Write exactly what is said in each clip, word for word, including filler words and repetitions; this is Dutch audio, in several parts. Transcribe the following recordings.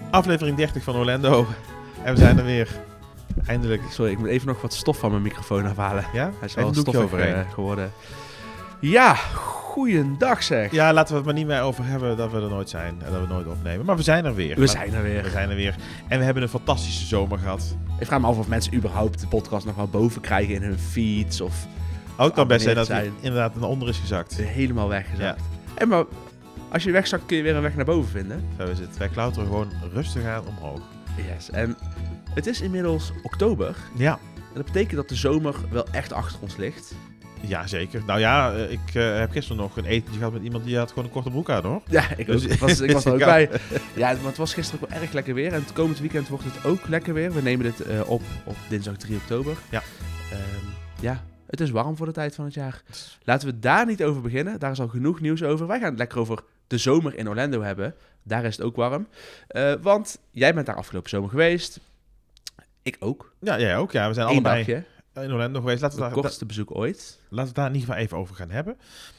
Aflevering dertig van Orlando. En we zijn er weer. Eindelijk. Sorry, ik moet even nog wat stof van mijn microfoon afhalen. Ja? Hij is Even wel een doekje stoffig overheen. uh, geworden. Ja, goeiedag zeg. Ja, laten we het maar niet meer over hebben dat we er nooit zijn. En dat we nooit opnemen. Maar we zijn er weer. We zijn er weer. We zijn er weer. En we hebben een fantastische zomer gehad. Ik vraag me af of mensen überhaupt de podcast nog wel boven krijgen in hun feeds. Of Ook het kan best zijn dat hij zijn. inderdaad naar onder is gezakt. helemaal weggezakt. En maar als je wegzakt kun je weer een weg naar boven vinden. Zo is het. Wij klauteren gewoon rustig aan omhoog. Yes. En het is inmiddels oktober. Ja. En dat betekent dat de zomer wel echt achter ons ligt. Ja, zeker. Nou ja, ik uh, heb gisteren nog een etentje gehad met iemand die had gewoon een korte broek aan, hoor. Ja, ik, Dus- ook. Ik was, ik was er ook Ja. bij. Ja, maar het was gisteren ook wel erg lekker weer. En het komend weekend wordt het ook lekker weer. We nemen dit uh, op op dinsdag drie oktober. Ja. Um, ja, het is warm voor de tijd van het jaar. Laten we daar niet over beginnen. Daar is al genoeg nieuws over. Wij gaan het lekker over de zomer in Orlando hebben. Daar is het ook warm. Uh, want jij bent daar afgelopen zomer geweest. Ik ook. Ja, jij ook. Ja, we zijn Eén allebei dagje. in Orlando geweest. Laten we, Het daar, kortste bezoek ooit. laten we het daar in ieder geval even over gaan hebben.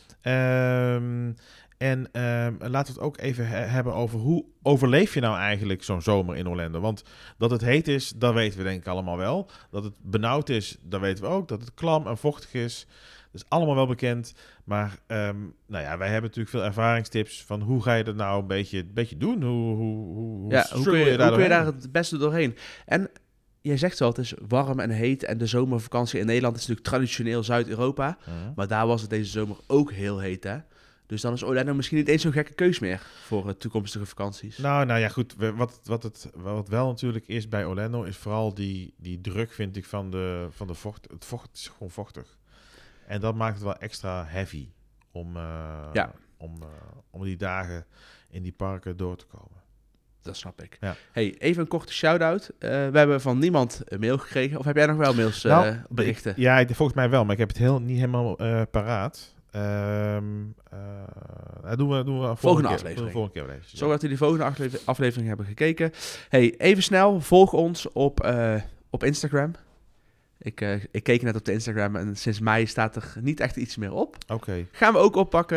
Um, en um, laten we het ook even he- hebben over hoe overleef je nou eigenlijk zo'n zomer in Orlando. Want dat het heet is, dat weten we denk ik allemaal wel. Dat het benauwd is, dat weten we ook. Dat het klam en vochtig is, dat is allemaal wel bekend. Maar um, nou ja, wij hebben natuurlijk veel ervaringstips van hoe ga je dat nou een beetje, een beetje doen? Hoe, hoe, hoe, Ja, hoe kun je, je daar hoe kun je daar doorheen? het beste doorheen? En jij zegt wel, het is warm en heet. En de zomervakantie in Nederland is natuurlijk traditioneel Zuid-Europa. Uh-huh. Maar daar was het deze zomer ook heel heet, hè? Dus dan is Orlando misschien niet eens zo'n gekke keus meer voor uh, toekomstige vakanties. Nou, nou ja, goed. we- Wat, wat, het, wat wel natuurlijk is bij Orlando is vooral die, die druk, vind ik, van de, van de vocht. Het vocht is gewoon vochtig. En dat maakt het wel extra heavy om, uh, Ja. om, uh, om die dagen in die parken door te komen. Dat snap ik. Ja. Hey, even een korte shout-out. Uh, we hebben van niemand een mail gekregen. Of heb jij nog wel mails, uh, Nou, berichten? Ja, ik- volgens mij wel, maar ik heb het heel, niet helemaal uh, paraat. Um, uh, dat doen we, doen we volgende, Volgende keer, aflevering. doen we volgende keer wel eventjes, ja. Zodat jullie de volgende afle- aflevering hebben gekeken. Hey, even snel. Volg ons op, uh, op Instagram. Ik, uh, ik keek net op de Instagram en sinds mei staat er niet echt iets meer op. Oké. Okay. Gaan we ook oppakken.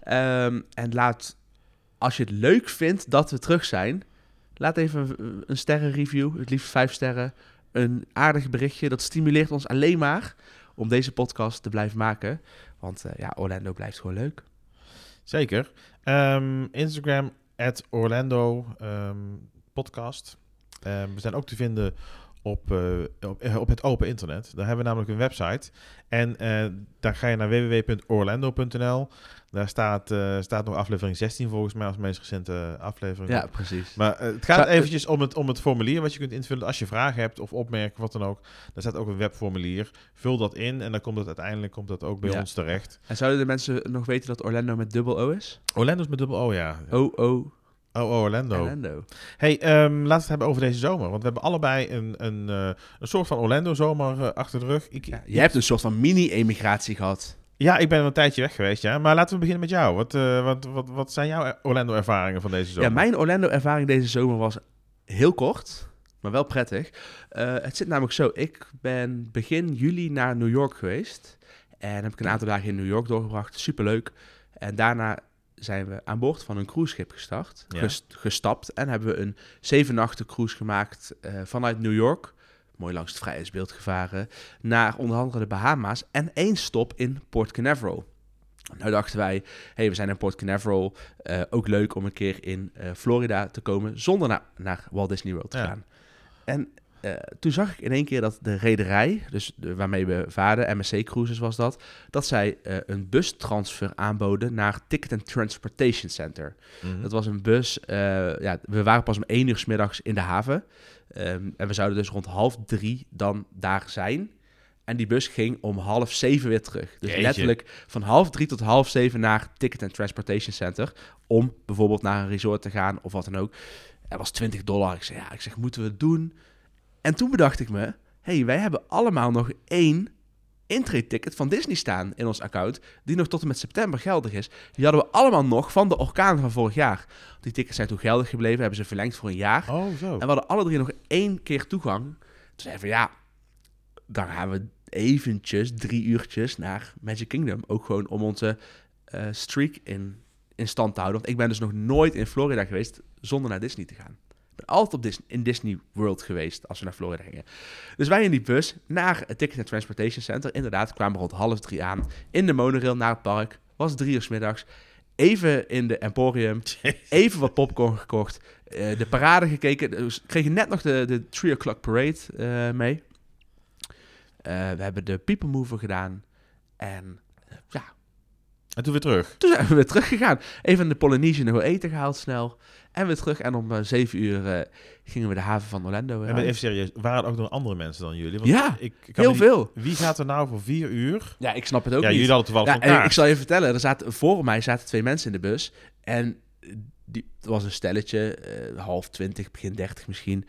Um, en laat, als je het leuk vindt dat we terug zijn, laat even een, een sterrenreview, het liefst vijf sterren. Een aardig berichtje, dat stimuleert ons alleen maar om deze podcast te blijven maken. Want uh, ja, Orlando blijft gewoon leuk. Zeker. Um, Instagram, at Orlando um, podcast. Um, we zijn ook te vinden op, uh, op, op het open internet. Daar hebben we namelijk een website. En uh, daar ga je naar w w w punt orlando punt n l. Daar staat, uh, staat nog aflevering zestien volgens mij als meest recente aflevering. Ja, op. precies. Maar uh, het gaat Zou, eventjes om het, om het formulier wat je kunt invullen. Als je vragen hebt of opmerken, wat dan ook. Daar staat ook een webformulier. Vul dat in en dan komt het uiteindelijk komt dat ook bij ja. ons terecht. En zouden de mensen nog weten dat Orlando met dubbel O is? Orlando is met dubbel O, ja. O-O. Oh, oh, Orlando. Orlando. Hey, um, laten we het hebben over deze zomer. Want we hebben allebei een, een, uh, een soort van Orlando-zomer uh, achter de rug. Ik, Ja, je ik, hebt een soort van mini-emigratie gehad. Ja, ik ben een tijdje weg geweest, ja. Maar laten we beginnen met jou. Wat, uh, wat, wat, wat zijn jouw Orlando-ervaringen van deze zomer? Ja, mijn Orlando-ervaring deze zomer was heel kort, maar wel prettig. Uh, het zit namelijk zo, ik ben begin juli naar New York geweest. En heb ik een aantal dagen in New York doorgebracht. Superleuk. En daarna zijn we aan boord van een cruiseschip gestart, Ja. gest, gestapt. En hebben we een zeven nachten cruise gemaakt uh, vanuit New York, mooi langs het vrijheidsbeeld gevaren, naar onder andere de Bahama's en één stop in Port Canaveral. Nou dachten wij, hey, we zijn in Port Canaveral, uh, ook leuk om een keer in uh, Florida te komen zonder na- naar Walt Disney World te Ja. gaan. En uh, toen zag ik in één keer dat de rederij, dus de, waarmee we vaarden, M S C Cruises was dat, dat zij uh, een bustransfer aanboden naar Ticket and Transportation Center. Mm-hmm. Dat was een bus, uh, ja, we waren pas om één uur 's middags in de haven. Um, en we zouden dus rond half drie dan daar zijn. En die bus ging om half zeven weer terug. Dus Jeetje. letterlijk van half drie tot half zeven naar Ticket and Transportation Center. Om bijvoorbeeld naar een resort te gaan of wat dan ook. Dat was twintig dollar. Ik zei, ja, ik zeg, moeten we het doen? En toen bedacht ik me, hey, wij hebben allemaal nog één intree-ticket van Disney staan in ons account, die nog tot en met september geldig is. Die hadden we allemaal nog van de orkaan van vorig jaar. Die tickets zijn toen geldig gebleven, hebben ze verlengd voor een jaar. Oh, zo. En we hadden alle drie nog één keer toegang. Toen zeiden we, ja, dan gaan we eventjes drie uurtjes naar Magic Kingdom. Ook gewoon om onze uh, streak in, in stand te houden. Want ik ben dus nog nooit in Florida geweest zonder naar Disney te gaan. Ik ben altijd op Disney, in Disney World geweest als we naar Florida gingen. Dus wij in die bus naar het Ticket and Transportation Center. Inderdaad, kwamen rond half drie aan. In de monorail naar het park. Was drie uur 's middags. Even in de Emporium. Even wat popcorn gekocht. Uh, de parade gekeken. Dus kregen net nog de, de three o'clock parade uh, mee. Uh, we hebben de People Mover gedaan. En uh, ja... En toen weer terug? Toen zijn we weer teruggegaan. Even in de Polynesian nog wel eten gehaald snel. En weer terug. En om uh, zeven uur uh, gingen we de haven van Orlando. En even serieus, waren er ook nog andere mensen dan jullie? Want ja, ik, ik kan heel niet, veel. Wie gaat er nou voor vier uur? Ja, ik snap het ook ja, niet. Jullie hadden toevallig ja, van elkaar. Ik zal je vertellen, er zaten, voor mij zaten twee mensen in de bus. En die, het was een stelletje, uh, half twintig, begin dertig misschien.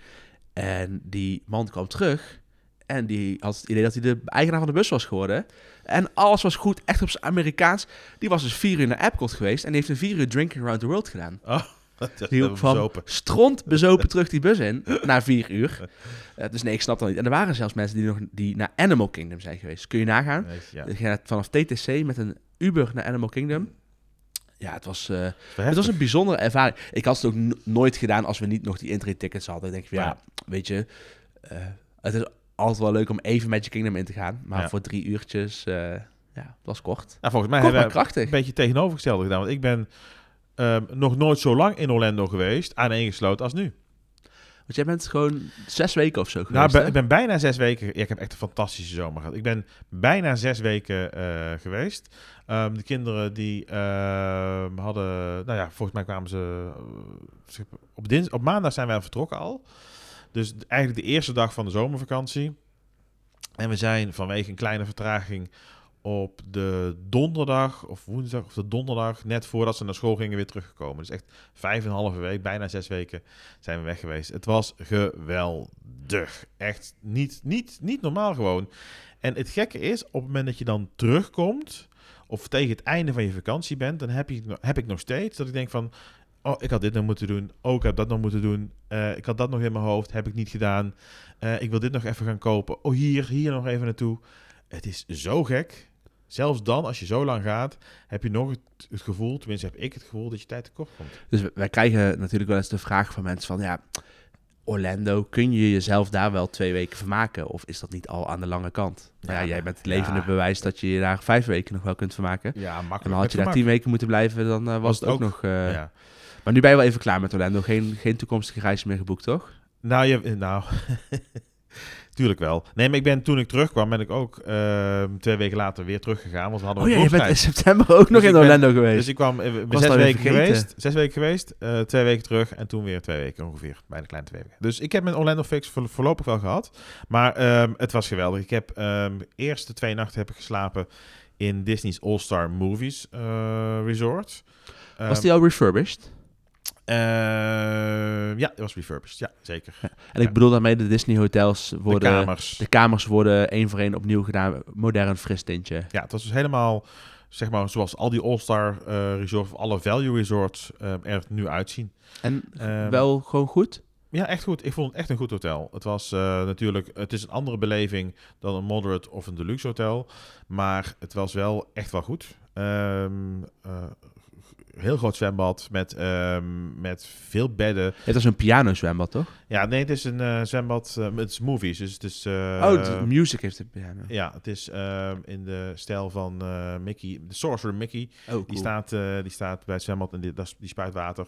En die man kwam terug. En die had het idee dat hij de eigenaar van de bus was geworden. En alles was goed, echt op zijn Amerikaans. Die was dus vier uur naar Epcot geweest. En heeft een vier uur Drinking Around the World gedaan. Oh, dat is die kwam bezopen. stront bezopen terug die bus in, na vier uur. Uh, dus nee, ik snap dat niet. En er waren zelfs mensen die nog die naar Animal Kingdom zijn geweest. Kun je nagaan? Nee, ja. Je gaat vanaf T T C met een Uber naar Animal Kingdom. Ja, het was, uh, het was een bijzondere ervaring. Ik had het ook n- nooit gedaan als we niet nog die entry-tickets hadden. Dan denk ik van, ja, ja, weet je, uh, het is altijd wel leuk om even Magic Kingdom in te gaan. Maar ja. voor drie uurtjes, uh, ja, het was kort. Nou, volgens mij kort, hebben we krachtig. een beetje tegenovergestelde gedaan. Want ik ben um, nog nooit zo lang in Orlando geweest, aaneengesloten als nu. Want jij bent gewoon zes weken of zo geweest, Nou, ben, hè? ik ben bijna zes weken... Ja, ik heb echt een fantastische zomer gehad. Ik ben bijna zes weken uh, geweest. Um, de kinderen die uh, hadden... Nou ja, volgens mij kwamen ze... Uh, op, dins, op maandag zijn wij vertrokken al. Dus eigenlijk de eerste dag van de zomervakantie. En we zijn vanwege een kleine vertraging op de donderdag of woensdag of de donderdag, net voordat ze naar school gingen, weer teruggekomen. Dus echt vijf en een halve week, bijna zes weken zijn we weg geweest. Het was geweldig. Echt niet, niet, niet normaal gewoon. En het gekke is, op het moment dat je dan terugkomt, of tegen het einde van je vakantie bent, dan heb, je, heb ik nog steeds dat ik denk van, oh, ik had dit nog moeten doen. Oh, ik had dat nog moeten doen. Uh, ik had dat nog in mijn hoofd. Heb ik niet gedaan. Uh, ik wil dit nog even gaan kopen. Oh, hier, hier nog even naartoe. Het is zo gek. Zelfs dan, als je zo lang gaat, heb je nog het, het gevoel, tenminste heb ik het gevoel, dat je tijd tekort komt. Dus wij krijgen natuurlijk wel eens de vraag van mensen van, ja, Orlando, kun je jezelf daar wel twee weken vermaken? Of is dat niet al aan de lange kant? Ja, ja, jij bent het levende ja. bewijs dat je je daar vijf weken nog wel kunt vermaken. Ja, makkelijk. En dan had je daar tien weken moeten blijven, dan uh, was, was het ook, ook nog... Uh, ja. Maar nu ben je wel even klaar met Orlando. Geen, geen toekomstige reis meer geboekt, toch? Nou, je, nou tuurlijk wel. Nee, maar ik ben, toen ik terugkwam, ben ik ook uh, twee weken later weer teruggegaan. Want we hadden oh ja, je bent in september ook dus nog in Orlando ben, geweest. Dus ik kwam, ik ben zes weken geweest, zes weken geweest, uh, twee weken terug en toen weer twee weken ongeveer. Bijna kleine twee weken. Dus ik heb mijn Orlando fix voor, voorlopig wel gehad. Maar um, het was geweldig. Ik heb um, de eerste twee nachten heb ik geslapen in Disney's All-Star Movies uh, Resort. Um, was die al refurbished? Uh, ja, het was refurbished. Ja, zeker. Ja. En ik ja. bedoel daarmee de Disney hotels worden... De kamers. De kamers worden één voor één opnieuw gedaan. Modern, fris tintje. Ja, het was dus helemaal, zeg maar, zoals al die All-Star uh, resorts, of alle value resorts uh, er nu uitzien. En um, wel gewoon goed? Ja, echt goed. Ik vond het echt een goed hotel. Het was uh, natuurlijk, het is een andere beleving dan een moderate of een deluxe hotel. Maar het was wel echt wel goed. Um, uh, heel groot zwembad met, um, met veel bedden. Het was een piano zwembad, toch? Ja, nee, het is een uh, zwembad uh, met movies. Dus het is... Uh, oh, de music heeft het piano. Ja, het is uh, in de stijl van uh, Mickey, de Sorcerer Mickey. Oh, cool. Die staat, uh, die staat bij het zwembad en die, die spuit water.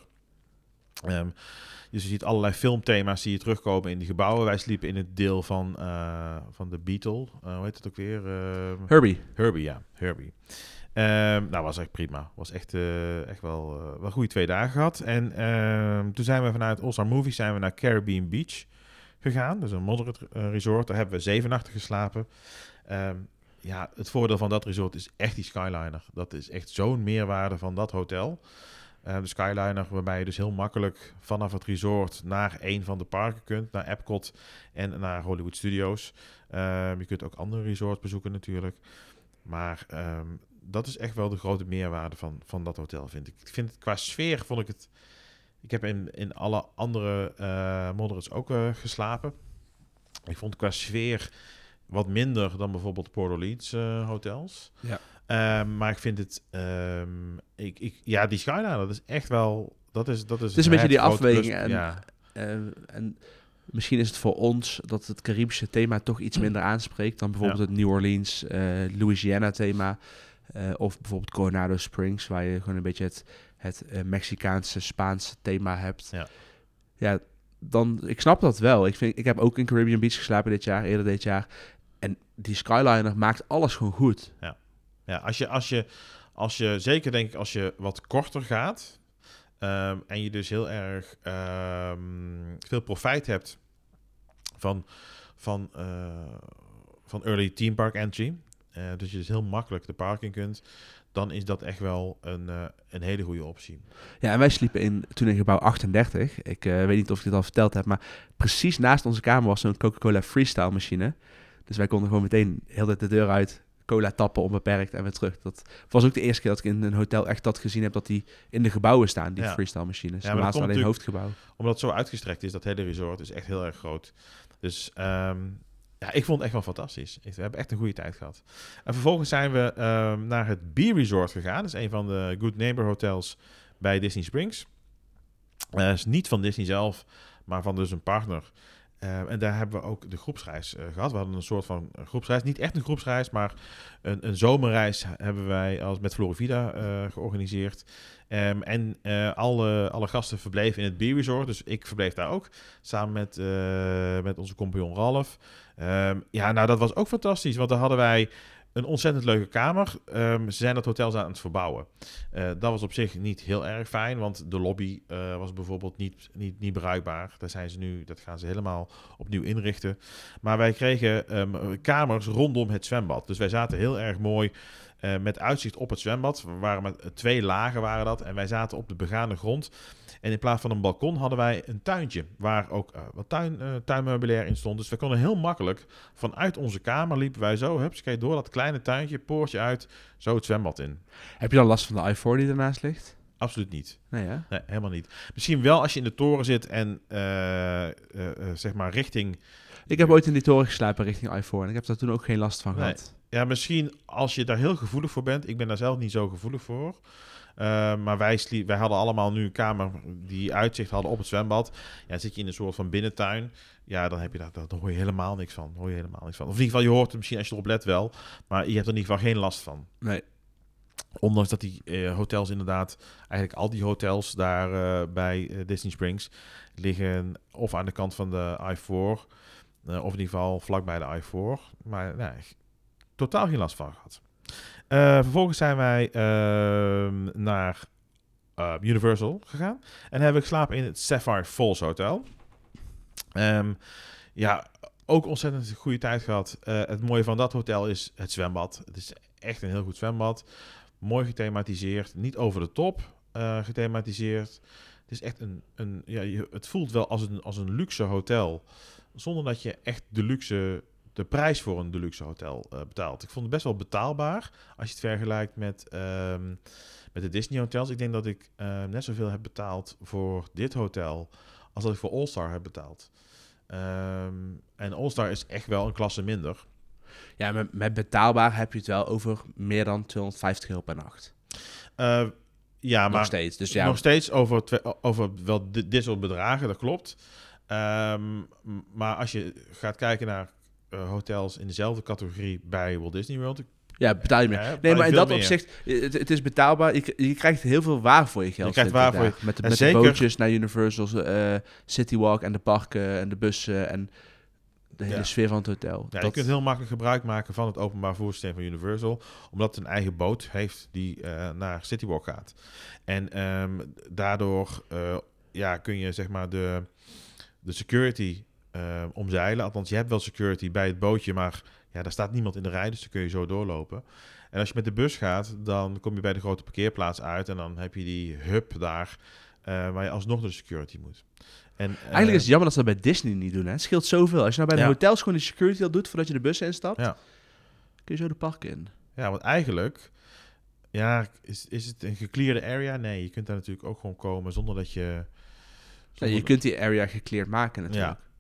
Um, dus je ziet allerlei filmthema's die je terugkomen in die gebouwen. Wij sliepen in het deel van, uh, van de Beatle. Uh, hoe heet het ook weer? Uh, Herbie. Herbie, ja. Herbie. Um, nou, was echt prima. Was echt, uh, echt wel, uh, wel goede twee dagen gehad. En um, toen zijn we vanuit All-Star Movies zijn we naar Caribbean Beach gegaan. Dus een moderate uh, resort. Daar hebben we zeven nachten geslapen. Um, ja, het voordeel van dat resort is echt die Skyliner. Dat is echt zo'n meerwaarde van dat hotel. Uh, de Skyliner, waarbij je dus heel makkelijk vanaf het resort naar een van de parken kunt. Naar Epcot en naar Hollywood Studios. Uh, je kunt ook andere resorts bezoeken natuurlijk. Maar um, dat is echt wel de grote meerwaarde van, van dat hotel, vind ik. Ik vind het qua sfeer, vond ik het... Ik heb in, in alle andere uh, moderates ook uh, geslapen. Ik vond qua sfeer wat minder dan bijvoorbeeld Port Orleans uh, hotels. Ja. Um, maar ik vind het... Um, ik, ik, ja, die Skyliner, dat is echt wel... Dat is, dat is het is een beetje die afweging. En ja. Uh, en misschien is het voor ons dat het Caribische thema toch iets minder aanspreekt dan bijvoorbeeld ja. het New Orleans, uh, Louisiana thema. Uh, of bijvoorbeeld Coronado Springs, waar je gewoon een beetje het, het uh, Mexicaanse, Spaanse thema hebt. Ja. ja, dan, ik snap dat wel. Ik, vind, ik heb ook in Caribbean Beach geslapen dit jaar, eerder dit jaar. En die Skyliner maakt alles gewoon goed. Ja, ja als, je, als, je, als je, zeker denk ik, als je wat korter gaat... Um, en je dus heel erg um, veel profijt hebt van, van, uh, van early theme park entry. Uh, dus je dus heel makkelijk de parking kunt. Dan is dat echt wel een, uh, een hele goede optie. Ja, en wij sliepen in, toen in gebouw achtendertig. Ik uh, weet niet of ik dit al verteld heb, maar precies naast onze kamer was zo'n Coca-Cola Freestyle machine. Dus wij konden gewoon meteen heel de, de deur uit cola tappen onbeperkt en weer terug. Dat was ook de eerste keer dat ik in een hotel echt dat gezien heb dat die in de gebouwen staan, die ja. freestyle machines. Ja, normaal staan alleen hoofdgebouw. Omdat het zo uitgestrekt is, dat hele resort is echt heel erg groot. Dus um, ja, ik vond het echt wel fantastisch. We hebben echt een goede tijd gehad. En vervolgens zijn we um, naar het Beer Resort gegaan. Dat is een van de Good Neighbor hotels bij Disney Springs. Uh, is niet van Disney zelf, maar van dus een partner. Uh, en daar hebben we ook de groepsreis uh, gehad. We hadden een soort van groepsreis. Niet echt een groepsreis, maar een, een zomerreis hebben wij als met Floravida uh, georganiseerd. Um, en uh, alle, alle gasten verbleven in het Beer Resort. Dus ik verbleef daar ook. Samen met, uh, met onze compagnon Ralf. Um, ja, nou dat was ook fantastisch. Want daar hadden wij een ontzettend leuke kamer. Um, ze zijn dat hotel aan het verbouwen. Uh, dat was op zich niet heel erg fijn, want de lobby uh, was bijvoorbeeld niet, niet, niet bruikbaar. Daar zijn ze nu, dat gaan ze helemaal opnieuw inrichten. Maar wij kregen um, kamers rondom het zwembad. Dus wij zaten heel erg mooi uh, met uitzicht op het zwembad. We waren met twee lagen waren dat en wij zaten op de begane grond. En in plaats van een balkon hadden wij een tuintje waar ook uh, wat tuin, uh, tuinmeubilair in stond. Dus we konden heel makkelijk vanuit onze kamer liepen wij zo, hupsakee, door dat kleine tuintje, poortje uit, zo het zwembad in. Heb je dan last van de I vier die ernaast ligt? Absoluut niet. Nee, hè? Nee, helemaal niet. Misschien wel als je in de toren zit en uh, uh, uh, zeg maar richting... Ik heb ooit in die toren geslapen richting I vier en ik heb daar toen ook geen last van nee. gehad. Ja, misschien als je daar heel gevoelig voor bent. Ik ben daar zelf niet zo gevoelig voor. Uh, maar wij, slie- wij hadden allemaal nu een kamer die uitzicht hadden op het zwembad. Ja, dan zit je in een soort van binnentuin. Ja, dan heb je daar, dan hoor je helemaal niks van. Hoor je helemaal niks van. Of in ieder geval, je hoort het misschien als je erop let wel. Maar je hebt er in ieder geval geen last van. Nee. Ondanks dat die uh, hotels inderdaad, eigenlijk al die hotels daar uh, bij uh, Disney Springs liggen of aan de kant van de I vier. Uh, of in ieder geval vlakbij de I vier. Maar nee, totaal geen last van gehad. Uh, vervolgens zijn wij uh, naar uh, Universal gegaan. En hebben we geslapen in het Sapphire Falls Hotel. Um, ja, ook ontzettend goede tijd gehad. Uh, het mooie van dat hotel is het zwembad. Het is echt een heel goed zwembad. Mooi gethematiseerd. Niet over de top uh, gethematiseerd. Het is echt een... een ja, je, het voelt wel als een, als een luxe hotel. Zonder dat je echt de luxe... de prijs voor een deluxe hotel uh, betaalt. Ik vond het best wel betaalbaar als je het vergelijkt met, um, met de Disney hotels. Ik denk dat ik uh, net zoveel heb betaald voor dit hotel als dat ik voor All-Star heb betaald. Um, en All-Star is echt wel een klasse minder. Ja, met, met betaalbaar heb je het wel over meer dan tweehonderdvijftig euro per nacht. Uh, ja, nog maar steeds. Dus ja, nog steeds over, twe- over wel dit, dit soort bedragen, dat klopt. Um, maar als je gaat kijken naar Uh, hotels in dezelfde categorie bij Walt Disney World. Ja, betaal je meer. Ja, nee, maar in dat meer. opzicht, het, het is betaalbaar. Je, je krijgt heel veel waar voor je geld. Je krijgt waar voor je. Met, de, met de bootjes naar Universal, uh, City Walk en de parken en de bussen en de hele ja. sfeer van het hotel. Ja, dat... Je kunt heel makkelijk gebruik maken van het openbaar vervoerssysteem van Universal, omdat het een eigen boot heeft die uh, naar City Walk gaat. En um, daardoor uh, ja, kun je zeg maar de, de security Uh, omzeilen. Althans, je hebt wel security bij het bootje, maar ja, daar staat niemand in de rij, dus dan kun je zo doorlopen. En als je met de bus gaat, dan kom je bij de grote parkeerplaats uit en dan heb je die hub daar uh, waar je alsnog door de security moet. En, uh, Eigenlijk is het jammer dat ze dat bij Disney niet doen. Hè? Het scheelt zoveel. Als je nou bij de ja. hotels gewoon die security al doet voordat je de bus instapt, ja. kun je zo de parken in. Ja, want eigenlijk ja, is, is het een gecleared area? Nee, je kunt daar natuurlijk ook gewoon komen zonder dat je... Zonder ja, je kunt die area gecleared maken natuurlijk. Ja.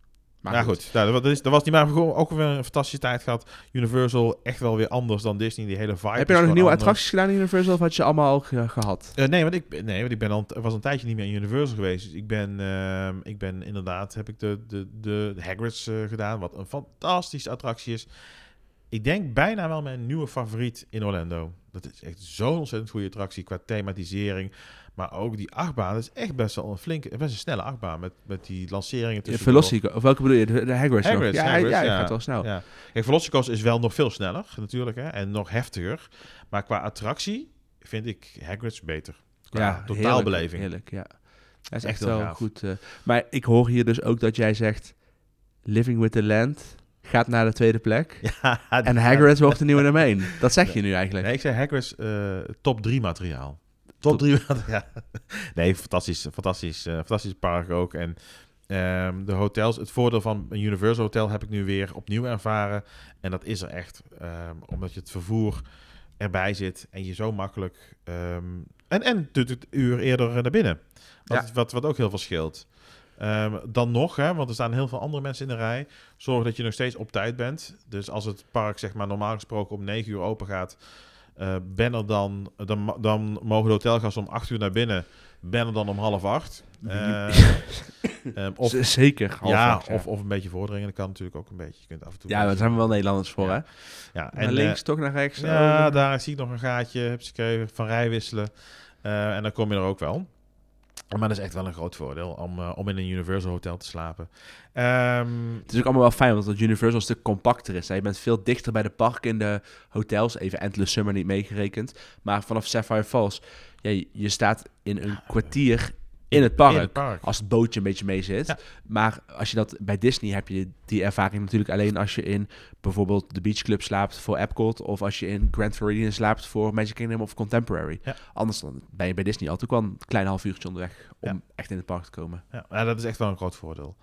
Maar ja, goed. goed. Nou, dat, is, dat was niet maar gewoon ook weer een fantastische tijd gehad. Universal echt wel weer anders dan Disney. Die hele vibe. Heb je nou nog nieuwe attracties gedaan in Universal of had je ze allemaal al ge- gehad? Uh, nee, want ik, nee, want ik ben al, was een tijdje niet meer in Universal geweest. Dus ik ben, uh, ik ben inderdaad, heb ik de, de, de, de Hagrid's uh, gedaan. Wat een fantastische attractie is. Ik denk bijna wel mijn nieuwe favoriet in Orlando. Dat is echt zo'n ontzettend goede attractie qua thematisering. Maar ook die achtbaan, dat is echt best wel een flinke, best een snelle achtbaan met, met die lanceringen tussen. Velocico, of welke bedoel je? De, de Hagrid's, Hagrid's, nog? Ja, Hagrid's, ja, ja, ja, gaat wel snel. Ja. Kijk, Velocico's is wel nog veel sneller natuurlijk hè, en nog heftiger. Maar qua attractie vind ik Hagrid's beter. Qua Ja, totaalbeleving. Heerlijk, ja. Dat is echt, Echt heel wel gaaf. goed. Uh, maar ik hoor hier dus ook dat jij zegt, Living with the Land gaat naar de tweede plek. Ja, en Hagrid's wordt de nieuwe nummer één. Dat zeg je nu eigenlijk. Nee, ik zei Hagrid's uh, top drie materiaal. Top drie materiaal. Nee, fantastisch, fantastisch, uh, fantastisch park ook. En um, de hotels, het voordeel van een Universal Hotel heb ik nu weer opnieuw ervaren. En dat is er echt, um, omdat je het vervoer erbij zit en je zo makkelijk... Um, en, en doet het uur eerder naar binnen. Wat, ja. wat, wat ook heel veel scheelt. Um, dan nog, hè, want er staan heel veel andere mensen in de rij. Zorg dat je nog steeds op tijd bent. Dus als het park zeg maar normaal gesproken om negen uur open gaat... Uh, ben er dan, dan, dan mogen de hotelgasten om acht uur naar binnen. Ben er dan om half acht. Uh, um, of, Zeker half ja, acht. Ja. Of, of een beetje voordringen. Dat kan natuurlijk ook een beetje. Je kunt af en toe ja, daar zijn we wel Nederlanders voor, ja. hè? Ja, naar en, links, uh, toch naar rechts. Ja, oh. daar zie ik nog een gaatje. Heb je van rij wisselen. Uh, en dan kom je er ook wel. Maar dat is echt wel een groot voordeel om, uh, om in een Universal Hotel te slapen. Um, het is ook allemaal wel fijn, want het Universal een stuk compacter is. Hè? Je bent veel dichter bij de parken in de hotels. Even Endless Summer niet meegerekend. Maar vanaf Sapphire Falls, ja, je, je staat in een kwartier in het park. In het park. Als het bootje een beetje mee zit. Ja. Maar als je dat bij Disney heb je die ervaring natuurlijk alleen als je in bijvoorbeeld de Beach Club slaapt voor Epcot. Of als je in Grand Floridian slaapt voor Magic Kingdom of Contemporary. Ja. Anders dan ben je bij Disney altijd ook wel een klein half uurtje onderweg om ja. echt in het park te komen. Ja, ja, dat is echt wel een groot voordeel.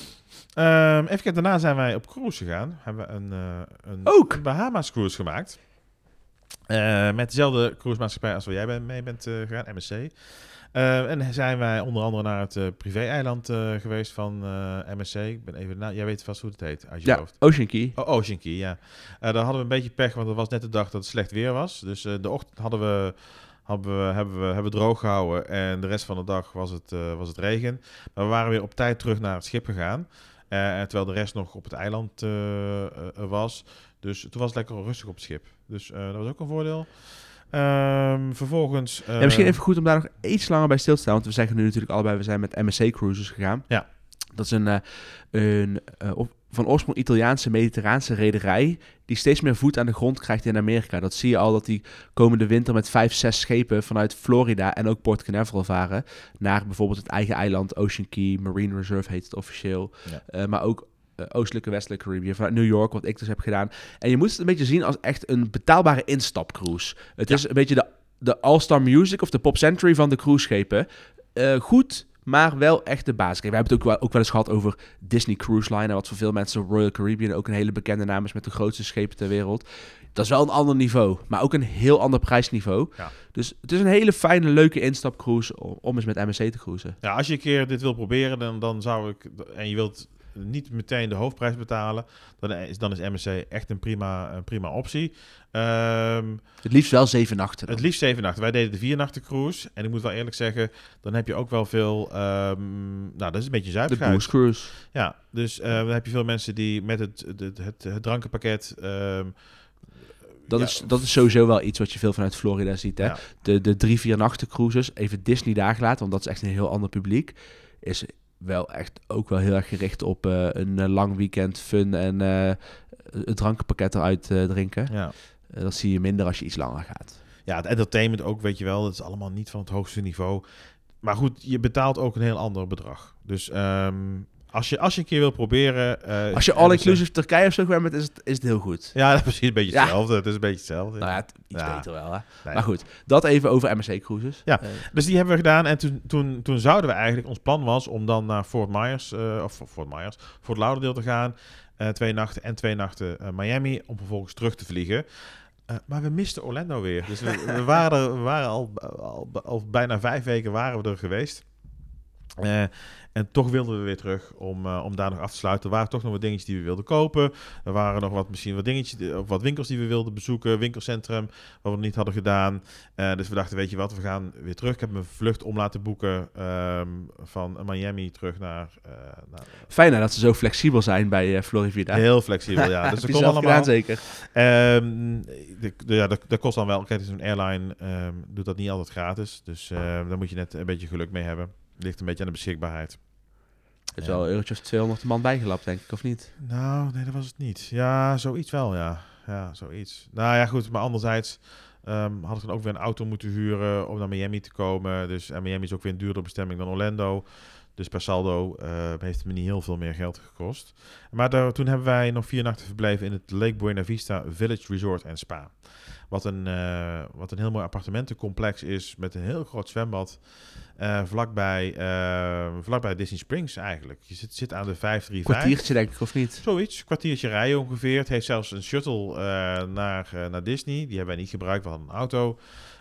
Um, even kijken, daarna zijn wij op cruise gegaan. Hebben we een, uh, een, ook. een Bahamas cruise gemaakt. Uh, met dezelfde cruisemaatschappij als waar jij ben, mee bent uh, gegaan, M S C. Uh, en zijn wij onder andere naar het uh, privé-eiland uh, geweest van uh, M S C. Ik ben even na, jij weet vast hoe het heet uit je ja, hoofd. Ocean Key. Oh, Ocean Key, ja. Uh, daar hadden we een beetje pech, want het was net de dag dat het slecht weer was. Dus uh, de ochtend hadden we, hadden we, hebben, we, hebben we droog gehouden en de rest van de dag was het, uh, was het regen. Maar we waren weer op tijd terug naar het schip gegaan. Uh, terwijl de rest nog op het eiland uh, uh, was. Dus toen was het lekker rustig op het schip. Dus uh, dat was ook een voordeel. Um, vervolgens... Uh... Ja, misschien even goed om daar nog iets langer bij stil te staan. Want we zeggen nu natuurlijk allebei, we zijn met M S C Cruises gegaan. Ja. Dat is een, uh, een uh, op, van oorsprong Italiaanse mediterraanse rederij die steeds meer voet aan de grond krijgt in Amerika. Dat zie je al dat die komende winter met vijf, zes schepen vanuit Florida en ook Port Canaveral varen naar bijvoorbeeld het eigen eiland Ocean Key, Marine Reserve heet het officieel. Ja. Uh, maar ook uh, oostelijke, westelijke Caribbean, vanuit New York, wat ik dus heb gedaan. En je moet het een beetje zien als echt een betaalbare instapcruise. Het ja. is een beetje de, de All-Star Music of de Pop Century van de cruiseschepen. Uh, goed, maar wel echt de basis. Kijk, we hebben het ook wel, ook wel eens gehad over Disney Cruise Line, en wat voor veel mensen Royal Caribbean ook een hele bekende naam is met de grootste schepen ter wereld. Dat is wel een ander niveau, maar ook een heel ander prijsniveau. Ja. Dus het is een hele fijne, leuke instapcruise om, om eens met M S C te cruisen. Ja, als je een keer dit wil proberen, dan, dan zou ik, en je wilt niet meteen de hoofdprijs betalen, dan is, dan is M S C echt een prima, een prima optie. Um, het liefst wel zeven nachten. Dan. Het liefst zeven nachten. Wij deden de vier nachten cruise. En ik moet wel eerlijk zeggen, dan heb je ook wel veel... Um, nou, dat is een beetje zuipschuit. De Boost Cruise. Ja, dus uh, dan heb je veel mensen die met het, het, het, het drankenpakket... Um, Dat, ja. is, dat is sowieso wel iets wat je veel vanuit Florida ziet. Hè? Ja. De, de drie, vier nachten cruises, even Disney daar gelaten, want dat is echt een heel ander publiek, is wel echt ook wel heel erg gericht op uh, een uh, lang weekend fun en uh, het drankenpakket eruit uh, drinken. Ja. Uh, dat zie je minder als je iets langer gaat. Ja, het entertainment ook, weet je wel, dat is allemaal niet van het hoogste niveau. Maar goed, je betaalt ook een heel ander bedrag. Dus um, als, je, als je een keer wil proberen... Uh, als je all-inclusive Turkije of zo bent, met, is het, is het heel goed. Ja, dat is precies een beetje hetzelfde. Ja. Het is een beetje hetzelfde. Nou ja, iets ja. beter wel, hè? Nee. Maar goed, dat even over M S C Cruises. Ja, uh, dus die hebben we gedaan. En toen, toen, toen zouden we eigenlijk... Ons plan was om dan naar Fort Myers... Uh, of Fort Myers, Fort Lauderdale te gaan. Uh, twee nachten en twee nachten uh, Miami. Om vervolgens terug te vliegen. Uh, maar we misten Orlando weer. Dus we, we waren, we waren al, al, al bijna vijf weken waren we er geweest. Uh, en toch wilden we weer terug om, uh, om daar nog af te sluiten. Er waren toch nog wat dingetjes die we wilden kopen. Er waren nog wat, misschien wat dingetjes, die, of wat winkels die we wilden bezoeken. Winkelcentrum, wat we niet hadden gedaan. Uh, dus we dachten, weet je wat, we gaan weer terug. Ik heb mijn vlucht om laten boeken um, van Miami terug naar... Uh, naar Fijn hè, dat ze zo flexibel zijn bij uh, Florivida. Heel flexibel, ja. Dus dat kon allemaal. Gedaan, zeker. Um, de, de, ja, dat, dat kost dan wel. Kijk, zo'n airline um, doet dat niet altijd gratis. Dus uh, daar moet je net een beetje geluk mee hebben. Ligt een beetje aan de beschikbaarheid. Het is wel een eurotje of tweehonderd man bijgelapt, denk ik, of niet? Nou, nee, dat was het niet. Ja, zoiets wel, ja. Ja, zoiets. Nou ja, goed, maar anderzijds um, had ik dan ook weer een auto moeten huren om naar Miami te komen. Dus en Miami is ook weer een duurder bestemming dan Orlando. Dus per saldo uh, heeft het me niet heel veel meer geld gekost. Maar daar, toen hebben wij nog vier nachten verbleven in het Lake Buena Vista Village Resort en Spa. Wat een, uh, wat een heel mooi appartementencomplex is met een heel groot zwembad. Uh, vlakbij, uh, vlakbij Disney Springs eigenlijk. Je zit, zit aan de vijf drie vijf. Kwartiertje denk ik, of niet? Zoiets, kwartiertje rijden ongeveer. Het heeft zelfs een shuttle uh, naar, uh, naar Disney. Die hebben wij niet gebruikt, we hadden een auto.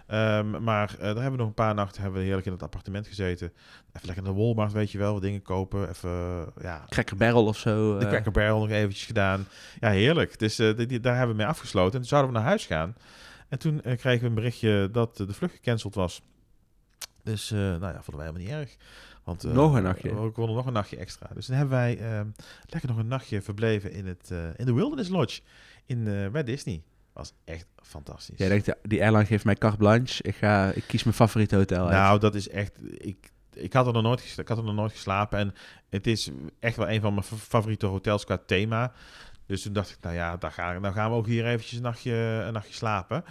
Um, maar uh, daar hebben we nog een paar nachten hebben we heerlijk in het appartement gezeten. Even lekker naar de Walmart, weet je wel, wat dingen kopen. Even, uh, ja. Cracker Barrel of zo. De uh. Cracker Barrel nog eventjes gedaan. Ja, heerlijk. Dus uh, die, die, daar hebben we mee afgesloten. En toen zouden we naar huis gaan. En toen uh, kregen we een berichtje dat uh, de vlucht gecanceld was. Dus, uh, nou ja, vonden wij helemaal niet erg. Want, uh, nog een nachtje. We konden nog een nachtje extra. Dus dan hebben wij uh, lekker nog een nachtje verbleven in, het, uh, in de Wilderness Lodge in, uh, bij Disney. Was echt fantastisch. Jij denkt, die airline geeft mij carte blanche. Ik, ga, ik kies mijn favoriete hotel uit. Nou, dat is echt... Ik, ik, had er nog nooit, ik had er nog nooit geslapen. En het is echt wel een van mijn favoriete hotels qua thema. Dus toen dacht ik, nou ja, daar gaan, nou gaan we ook hier eventjes een nachtje, een nachtje slapen.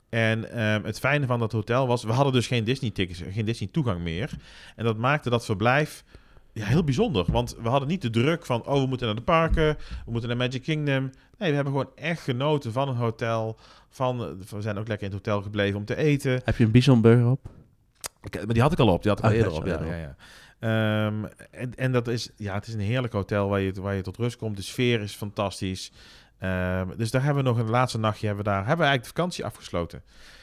En um, het fijne van dat hotel was... We hadden dus geen Disney-tickets, geen Disney-toegang meer. En dat maakte dat verblijf... Ja, heel bijzonder, want we hadden niet de druk van... oh, we moeten naar de parken, we moeten naar Magic Kingdom. Nee, we hebben gewoon echt genoten van een hotel. Van, we zijn ook lekker in het hotel gebleven om te eten. Heb je een Bison Burger op? Ik, maar die had ik al op, die had ik al oh, eerder op. Ja, ja, ja. Um, en, en dat is, ja, het is een heerlijk hotel waar je, waar je tot rust komt. De sfeer is fantastisch. Um, dus daar hebben we nog een laatste nachtje, hebben we daar hebben we eigenlijk de vakantie afgesloten.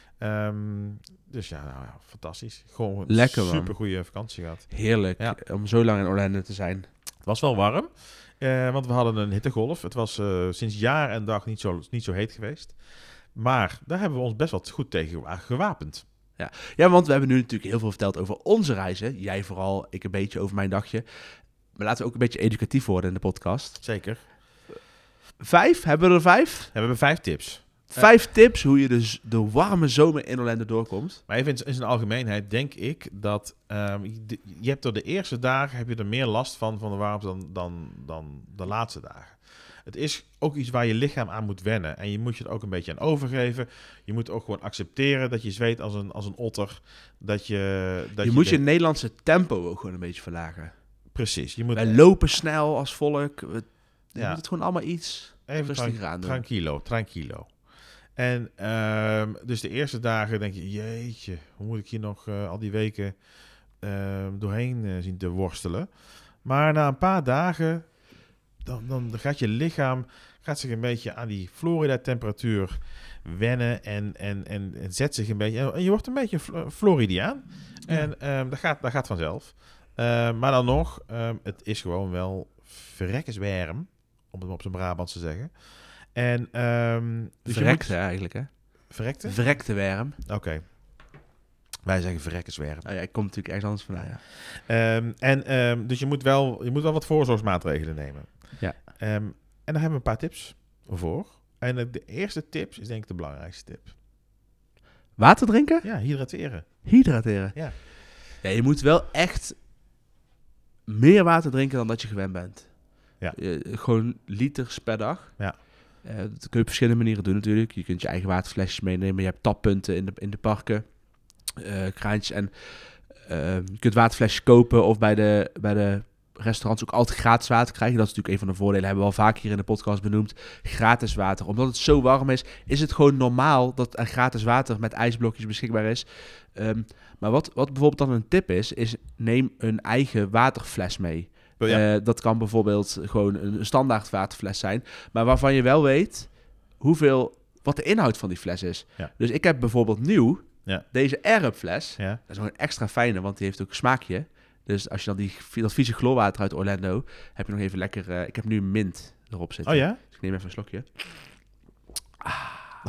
Um, dus ja, nou, ja, fantastisch. Gewoon lekker, een super goede vakantie gehad. Heerlijk, ja. Om zo lang in Orlando te zijn. Het was wel warm, uh, want we hadden een hittegolf. Het was uh, sinds jaar en dag niet zo, niet zo heet geweest. Maar daar hebben we ons best wel goed tegen gewapend. Ja. ja, want we hebben nu natuurlijk heel veel verteld over onze reizen. Jij vooral, ik een beetje over mijn dagje. Maar laten we ook een beetje educatief worden in de podcast. Zeker. Vijf? Hebben we er vijf? Ja, we hebben vijf tips. Vijf uh, tips hoe je dus de warme zomer in Orlando doorkomt. Maar even in, in zijn algemeenheid denk ik dat um, de, je hebt er de eerste dagen heb je er meer last van van de warmte dan, dan, dan de laatste dagen. Het is ook iets waar je lichaam aan moet wennen. En je moet je er ook een beetje aan overgeven. Je moet ook gewoon accepteren dat je zweet als een, als een otter. Dat je, dat je, je moet je Nederlandse tempo ook gewoon een beetje verlagen. Precies. Je moet Wij lopen snel als volk. We, je ja. moet het gewoon allemaal iets even rustiger tran- aan doen. Tranquilo, tranquilo. En um, dus de eerste dagen denk je, jeetje, hoe moet ik hier nog uh, al die weken uh, doorheen uh, zien te worstelen. Maar na een paar dagen, dan, dan gaat je lichaam gaat zich een beetje aan die Florida-temperatuur wennen en, en, en, en zet zich een beetje... En je wordt een beetje Floridiaan. Ja. En um, dat, gaat, dat gaat vanzelf. Uh, maar dan nog, um, het is gewoon wel verrekkenswarm, om het op zijn Brabants te zeggen. En, um, dus verrekte moet... eigenlijk, hè? Verrekte? Verrekte werm. Oké. Okay. Wij zeggen verrekkenswerm. Oh ja, ik kom natuurlijk ergens anders vandaan. Ja. Um, en um, dus je moet, wel, je moet wel wat voorzorgsmaatregelen nemen. Ja. Um, en daar hebben we een paar tips voor. En de eerste tip is denk ik de belangrijkste tip. Water drinken? Ja, hydrateren. Hydrateren? Ja. Ja, je moet wel echt meer water drinken dan dat je gewend bent. Ja. Uh, gewoon liters per dag. Ja. Uh, dat kun je op verschillende manieren doen natuurlijk. Je kunt je eigen waterflesjes meenemen. Je hebt tappunten in de, in de parken. Uh, kraantjes. En uh, je kunt waterflesjes kopen of bij de, bij de restaurants ook altijd gratis water krijgen. Dat is natuurlijk een van de voordelen. Hebben we al vaak hier in de podcast benoemd. Gratis water. Omdat het zo warm is, is het gewoon normaal dat er gratis water met ijsblokjes beschikbaar is. Um, maar wat, wat bijvoorbeeld dan een tip is, is neem een eigen waterfles mee. Oh ja. uh, dat kan bijvoorbeeld gewoon een standaard waterfles zijn. Maar waarvan je wel weet hoeveel, wat de inhoud van die fles is. Ja. Dus ik heb bijvoorbeeld nieuw ja. deze Air-Up fles. Ja. Dat is gewoon een extra fijne, want die heeft ook een smaakje. Dus als je dan die, dat vieze chloorwater uit Orlando... heb je nog even lekker... Uh, ik heb nu mint erop zitten. Oh ja? Dus ik neem even een slokje. Ah.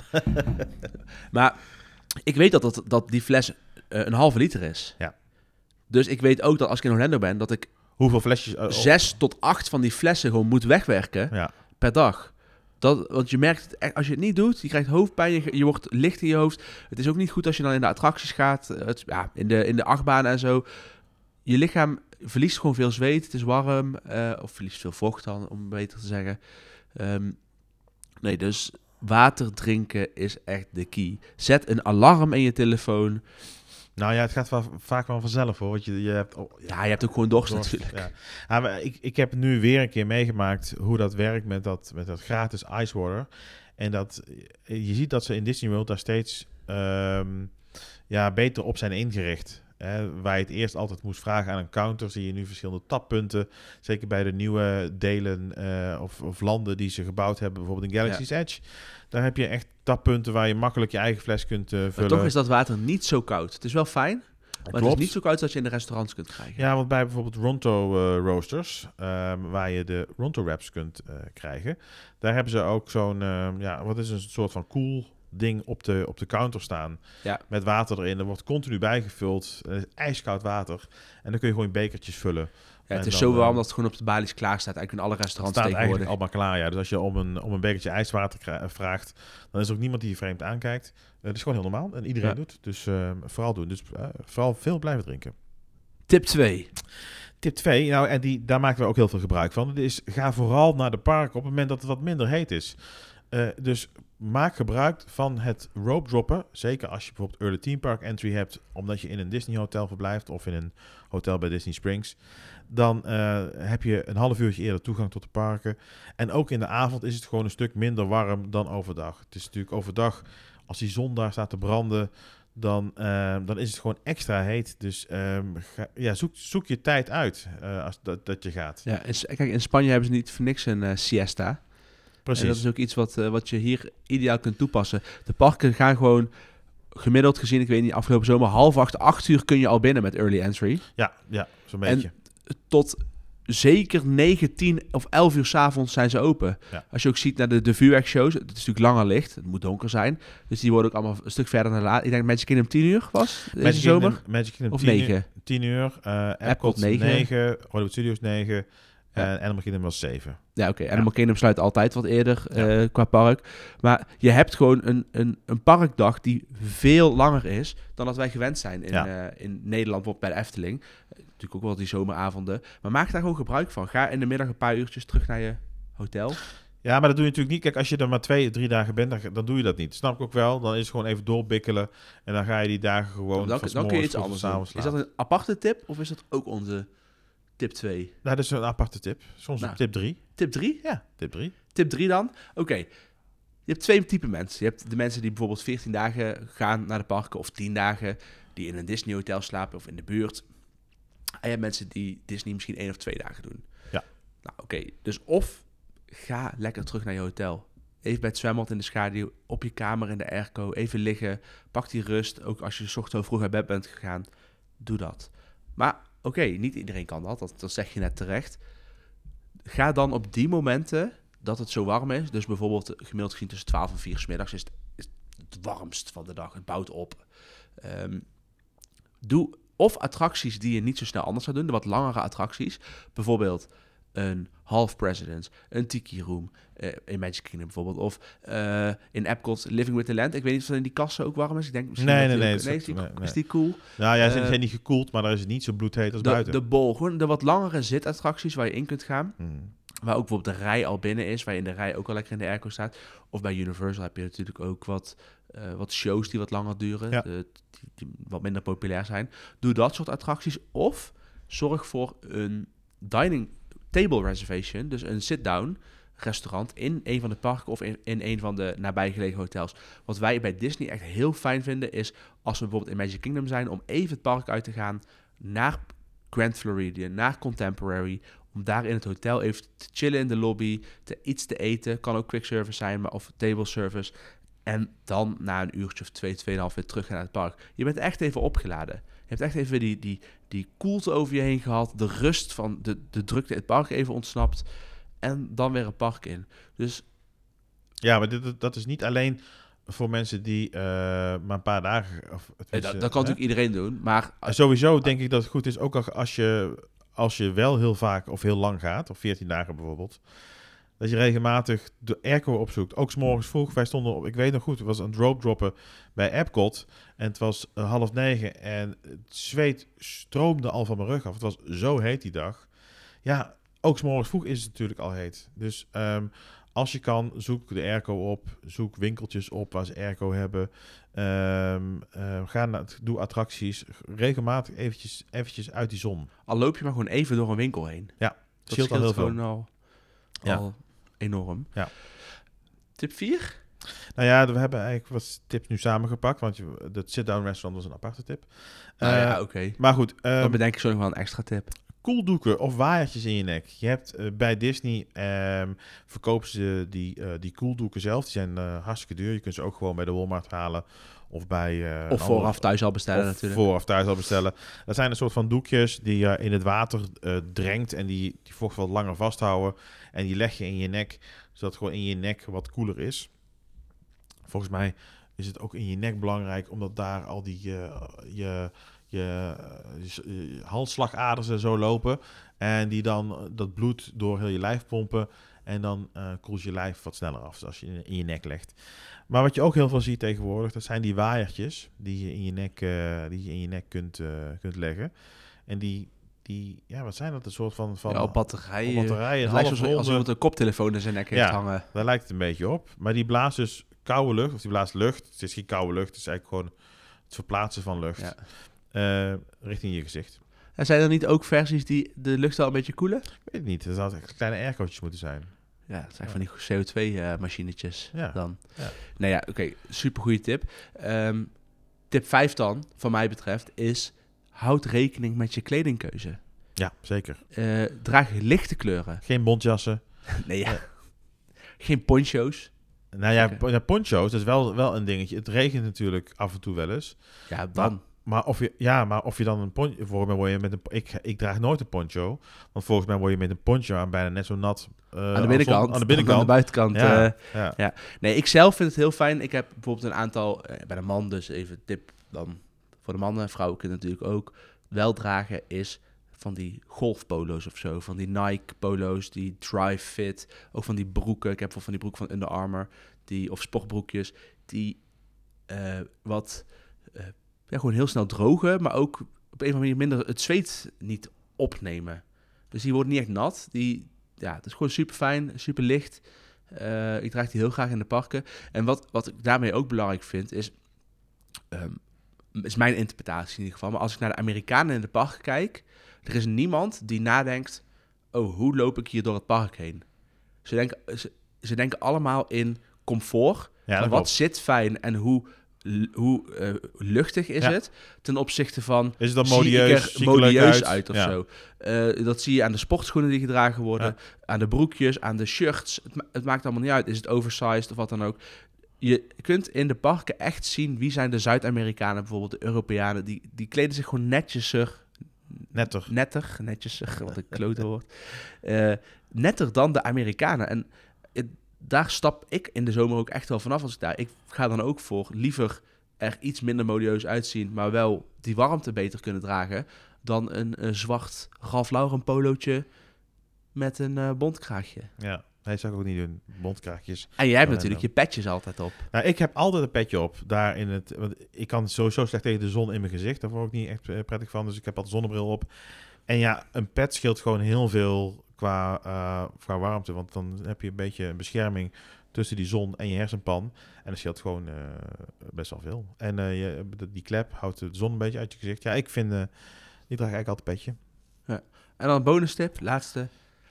Maar ik weet dat, dat, dat die fles uh, een halve liter is. Ja. Dus ik weet ook dat als ik in Orlando ben... dat ik Hoeveel flesjes? Uh, zes oh. tot acht van die flessen gewoon moet wegwerken ja. per dag. Dat, want je merkt, het echt, als je het niet doet, je krijgt hoofdpijn, je, je wordt licht in je hoofd. Het is ook niet goed als je dan in de attracties gaat, het, ja, in, de, in de achtbaan en zo. Je lichaam verliest gewoon veel zweet, het is warm, uh, of verliest veel vocht dan, om beter te zeggen. Um, nee, dus water drinken is echt de key. Zet een alarm in je telefoon. Nou ja, het gaat wel, vaak wel vanzelf hoor. Want je, je hebt, oh, ja, je hebt ook gewoon dorst, dorst natuurlijk. Ja. Ja, maar ik, ik heb nu weer een keer meegemaakt hoe dat werkt met dat, met dat gratis icewater. En dat je ziet dat ze in Disney World daar steeds um, ja, beter op zijn ingericht. Hè, waar je het eerst altijd moest vragen aan een counter, zie je nu verschillende tappunten. Zeker bij de nieuwe delen uh, of, of landen die ze gebouwd hebben, bijvoorbeeld in Galaxy's ja. Edge. Daar heb je echt tappunten waar je makkelijk je eigen fles kunt uh, vullen. Maar toch is dat water niet zo koud. Het is wel fijn, maar Klopt. Het is niet zo koud als je in de restaurants kunt krijgen. Ja, want bij bijvoorbeeld Ronto uh, Roasters, um, waar je de Ronto Wraps kunt uh, krijgen, daar hebben ze ook zo'n, uh, ja, wat is een soort van koel ding op de, op de counter staan. Ja. Met water erin. Er wordt continu bijgevuld. Uh, ijskoud water. En dan kun je gewoon bekertjes vullen. Ja, het is dan, zo warm uh, dat het gewoon op de balies klaar staat. Eigenlijk in alle restaurants het staat tegenwoordig. Eigenlijk allemaal klaar, ja. Dus als je om een, om een bekertje ijswater kra- vraagt, dan is er ook niemand die je vreemd aankijkt. Uh, dat is gewoon heel normaal. En iedereen ja. doet. Dus uh, vooral doen. Dus uh, vooral veel blijven drinken. Tip twee. Tip twee, nou, en die, daar maken we ook heel veel gebruik van. Het is, ga vooral naar de parken op het moment dat het wat minder heet is. Uh, dus maak gebruik van het rope droppen. Zeker als je bijvoorbeeld early theme park entry hebt, omdat je in een Disney hotel verblijft of in een hotel bij Disney Springs. Dan uh, heb je een half uurtje eerder toegang tot de parken. En ook in de avond is het gewoon een stuk minder warm dan overdag. Het is natuurlijk overdag, als die zon daar staat te branden, dan, uh, dan is het gewoon extra heet. Dus um, ga, ja, zoek, zoek je tijd uit uh, als dat, dat je gaat. Ja, in, kijk, in Spanje hebben ze niet voor niks een uh, siesta. Precies. En dat is ook iets wat, uh, wat je hier ideaal kunt toepassen. De parken gaan gewoon gemiddeld gezien, ik weet niet, afgelopen zomer half acht, acht uur kun je al binnen met early entry. Ja, ja, zo'n beetje. En tot zeker negen, tien of elf uur 's avonds zijn ze open. Ja. Als je ook ziet naar de, de vuurwerkshows, het is natuurlijk langer licht, het moet donker zijn. Dus die worden ook allemaal een stuk verder naar laat. Ik denk Magic Kingdom tien uur was deze Magic zomer. Kingdom, Magic Kingdom of tien negen? Uur, tien uur, uh, Epcot negen, Hollywood Studios negen. Ja. En Animal Kingdom was zeven. Ja, oké. Okay. Animal ja. Kingdom sluit altijd wat eerder ja. uh, qua park. Maar je hebt gewoon een, een, een parkdag die veel langer is dan dat wij gewend zijn in, ja. uh, in Nederland, bijvoorbeeld bij de Efteling. Uh, natuurlijk ook wel die zomeravonden. Maar maak daar gewoon gebruik van. Ga in de middag een paar uurtjes terug naar je hotel. Ja, maar dat doe je natuurlijk niet. Kijk, als je er maar twee, drie dagen bent, dan, dan doe je dat niet. Snap ik ook wel. Dan is het gewoon even doorbikkelen. En dan ga je die dagen gewoon dan, van dan kun je iets anders doen. Is dat een aparte tip of is dat ook onze tip twee? Nou, dat is een aparte tip. Soms nou, tip drie. Tip drie? Ja, tip drie. Tip drie dan? Oké. Okay. Je hebt twee typen mensen. Je hebt de mensen die bijvoorbeeld veertien dagen gaan naar de parken of tien dagen, die in een Disney hotel slapen of in de buurt. En je hebt mensen die Disney misschien één of twee dagen doen. Ja. Nou, oké. Okay. Dus of ga lekker terug naar je hotel. Even bij het zwembad in de schaduw, op je kamer in de airco, even liggen, pak die rust. Ook als je 's ochtends zo vroeg naar bed bent gegaan, doe dat. Maar oké, okay, niet iedereen kan dat, dat, dat zeg je net terecht. Ga dan op die momenten dat het zo warm is, dus bijvoorbeeld gemiddeld gezien tussen twaalf en vier 's middags is het, is het warmst van de dag, het bouwt op. Um, doe of attracties die je niet zo snel anders zou doen, de wat langere attracties, bijvoorbeeld een Half Presidents, een Tiki Room, uh, in Magic Kingdom bijvoorbeeld, of uh, in Epcot Living with the Land. Ik weet niet of dat in die kassen ook warm is. Ik denk misschien nee, dat nee, die nee, ook, nee, nee, is, die, nee. is die cool? Nou ja, ze uh, zijn niet gekoeld, maar daar is het niet zo bloedheet als de, buiten. De bol, gewoon de wat langere zitattracties waar je in kunt gaan. Hmm. Waar ook bijvoorbeeld de rij al binnen is, waar je in de rij ook al lekker in de airco staat. Of bij Universal heb je natuurlijk ook wat, uh, wat shows die wat langer duren, ja. de, die, die wat minder populair zijn. Doe dat soort attracties of zorg voor een dining table reservation, dus een sit-down restaurant in een van de parken of in, in een van de nabijgelegen hotels. Wat wij bij Disney echt heel fijn vinden is, als we bijvoorbeeld in Magic Kingdom zijn, om even het park uit te gaan naar Grand Floridian, naar Contemporary, om daar in het hotel even te chillen in de lobby, te iets te eten, kan ook quick service zijn, maar of table service. En dan na een uurtje of twee, tweeënhalf weer terug gaan naar het park. Je bent echt even opgeladen. Je hebt echt even die, die, die koelte over je heen gehad. De rust van de, de drukte in het park even ontsnapt. En dan weer een park in. Dus Ja, maar dit, dat is niet alleen voor mensen die uh, maar een paar dagen... Of, eh, dat, dat kan hè? natuurlijk iedereen doen. Maar uh, sowieso denk ik dat het goed is, ook als je, als je wel heel vaak of heel lang gaat, of veertien dagen bijvoorbeeld, dat je regelmatig de airco opzoekt. Ook 's morgens vroeg. Wij stonden op, ik weet nog goed, het was een rope droppen bij Epcot. En het was uh, half negen en het zweet stroomde al van mijn rug af. Het was zo heet die dag. Ja, ook 's morgens vroeg is het natuurlijk al heet. Dus um, als je kan, zoek de airco op. Zoek winkeltjes op waar ze airco hebben. Um, uh, ga naar, doe attracties. Regelmatig eventjes, eventjes uit die zon. Al loop je maar gewoon even door een winkel heen. Ja, dat scheelt al heel veel. Al, ja. al enorm. Ja. Tip vier? Nou ja, we hebben eigenlijk wat tips nu samengepakt. Want je, dat sit-down restaurant was een aparte tip. Nou uh, ja, oké. Okay. Maar goed. Um, Dan bedenk ik zo nog wel een extra tip. Koeldoeken of waaiertjes in je nek. Je hebt uh, bij Disney um, verkopen ze die, uh, die koeldoeken zelf. Die zijn uh, hartstikke duur. Je kunt ze ook gewoon bij de Walmart halen. Of bij... Uh, of vooraf andere, thuis al bestellen of natuurlijk. vooraf thuis al bestellen. Dat zijn een soort van doekjes die je uh, in het water uh, drenkt. En die, die vocht wat langer vasthouden. En die leg je in je nek. Zodat gewoon in je nek wat koeler is. Volgens mij is het ook in je nek belangrijk. Omdat daar al die... Uh, je, Je, je halsslagaders en zo lopen. En die dan dat bloed door heel je lijf pompen. En dan uh, koelt je lijf wat sneller af. Dus als je in, in je nek legt. Maar wat je ook heel veel ziet tegenwoordig. Dat zijn die waaiertjes. Die je in je nek, uh, die je in je nek kunt, uh, kunt leggen. En die... Die, ja, wat zijn dat? Een soort van... van ja, op batterijen. Op batterijen. Het lijkt alsof als iemand een koptelefoon in zijn nek heeft ja, hangen. Daar lijkt het een beetje op. Maar die blaast dus koude lucht. Of die blaast lucht. Het is geen koude lucht. Het is eigenlijk gewoon het verplaatsen van lucht. Ja. Uh, richting je gezicht. En zijn er niet ook versies die de lucht al een beetje koelen? Ik weet het niet. Dat zouden echt kleine aircootjes moeten zijn. Ja, dat zijn ja. van die C O twee machinetjes uh, ja. dan. Ja. Nou ja, oké. Okay, super goede tip. Um, tip vijf dan, van mij betreft, is houd rekening met je kledingkeuze. Ja, zeker. Uh, draag lichte kleuren. Geen bontjassen. nee, ja. Geen poncho's. Nou ja, okay. poncho's, dat is wel, wel een dingetje. Het regent natuurlijk af en toe wel eens. Ja, dan... Maar, Maar of je, ja, maar of je dan een poncho... Volgens mij word je met een... Ik, ik draag nooit een poncho. Want volgens mij word je met een poncho aan bijna net zo nat. Uh, aan de binnenkant. Aan de binnenkant. Aan de buitenkant. Ja, uh, ja. ja. Nee, ik zelf vind het heel fijn. Ik heb bijvoorbeeld een aantal... Uh, bij de man dus even tip dan voor de mannen. Vrouwen kunnen natuurlijk ook wel dragen. Is van die golfpolo's of zo. Van die Nike polo's. Die Dry Fit. Ook van die broeken. Ik heb van die broek van Under Armour. Die, of sportbroekjes. Die uh, wat... Uh, Ja, gewoon heel snel drogen, maar ook op een of andere manier minder het zweet niet opnemen. Dus die wordt niet echt nat. Die, ja, het is gewoon super fijn, super licht. Uh, ik draag die heel graag in de parken. En wat, wat ik daarmee ook belangrijk vind, is... Um, is mijn interpretatie in ieder geval. Maar als ik naar de Amerikanen in de parken kijk... Er is niemand die nadenkt... Oh, hoe loop ik hier door het park heen? Ze denken, ze, ze denken allemaal in comfort. Ja, wat klopt. zit fijn en hoe... hoe uh, luchtig is ja. het ten opzichte van... Is het dan modieus, zie ik er modieus uit, uit of ja. zo? Uh, dat zie je aan de sportschoenen die gedragen worden, ja. aan de broekjes, aan de shirts. Het, ma- het maakt allemaal niet uit. Is het oversized of wat dan ook? Je kunt in de parken echt zien wie zijn de Zuid-Amerikanen, bijvoorbeeld de Europeanen. Die, die kleden zich gewoon netjeser. Netter. Netter, netjeser, wat een klote woord. Uh, netter dan de Amerikanen. En het, daar stap ik in de zomer ook echt wel vanaf als ik daar... Ik ga dan ook voor liever er iets minder modieus uitzien... maar wel die warmte beter kunnen dragen... dan een, een zwart Ralph Lauren polootje met een uh, bontkraagje. Ja, nee, zou ik ook niet doen. Bontkraagjes. En jij hebt natuurlijk je petjes altijd op. Nou, ik heb altijd een petje op. Daar in het, want ik kan sowieso slecht tegen de zon in mijn gezicht. Daar word ik niet echt prettig van. Dus ik heb altijd zonnebril op. En ja, een pet scheelt gewoon heel veel... Qua, uh, qua warmte, want dan heb je een beetje een bescherming tussen die zon en je hersenpan. En dat scheelt gewoon uh, best wel veel. En uh, je, die klep houdt de zon een beetje uit je gezicht. Ja, ik vind, uh, ik draag eigenlijk altijd een petje. Ja. En dan een bonus tip, laatste.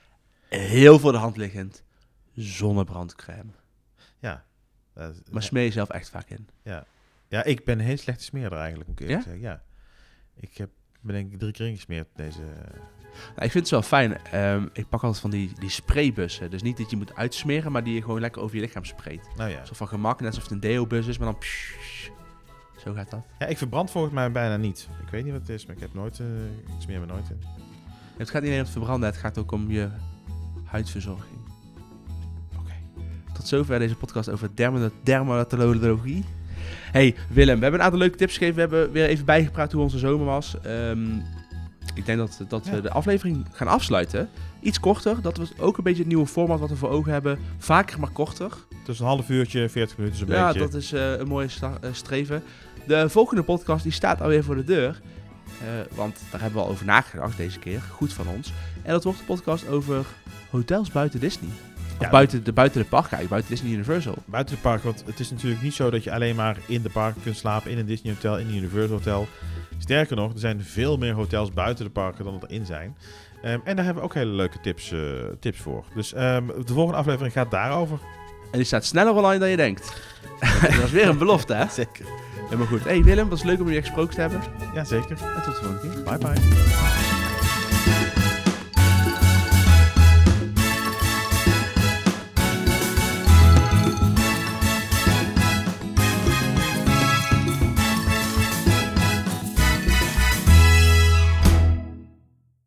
Heel voor de hand liggend. Zonnebrandcrème. Ja. Uh, maar smeer jezelf echt vaak in. Ja, ja, ik ben een heel slechte smeerder eigenlijk, moet ik eerlijk ja? zeggen. Ja. Ik heb, ben denk ik drie keer ingesmeerd deze... Nou, ik vind het wel fijn. Um, ik pak altijd van die, die spraybussen. Dus niet dat je moet uitsmeren, maar die je gewoon lekker over je lichaam spreekt. Nou ja. Zo van gemak, net alsof het een deo-bus is, maar dan... Psh, zo gaat dat. Ja, ik verbrand volgens mij bijna niet. Ik weet niet wat het is, maar ik heb nooit... Uh, ik smeer me nooit in. Het gaat niet alleen om het verbranden, het gaat ook om je huidverzorging. Oké. Okay. Tot zover deze podcast over derma- dermatologie. Hey Willem, we hebben een aantal leuke tips gegeven. We hebben weer even bijgepraat hoe onze zomer was. Um, ik denk dat, dat ja. we de aflevering gaan afsluiten. Iets korter. Dat was ook een beetje het nieuwe format wat we voor ogen hebben. Vaker, maar korter. Dus een half uurtje, veertig minuten zo'n ja, beetje. Ja, dat is uh, een mooie sta- uh, streven. De volgende podcast die staat alweer voor de deur. Uh, want daar hebben we al over nagedacht deze keer. Goed van ons. En dat wordt de podcast over hotels buiten Disney. Of ja, buiten, de, buiten de park, ja, buiten Disney Universal. Buiten de park, want het is natuurlijk niet zo dat je alleen maar in de park kunt slapen, in een Disney hotel, in een Universal hotel. Sterker nog, er zijn veel meer hotels buiten de parken dan er in zijn. Um, en daar hebben we ook hele leuke tips, uh, tips voor. Dus um, de volgende aflevering gaat daarover. En die staat sneller online dan je denkt. Dat is weer een belofte, hè? Zeker. Helemaal goed. Hey Willem, het was leuk om je gesproken te hebben. Ja, zeker. En tot de volgende keer. Bye bye.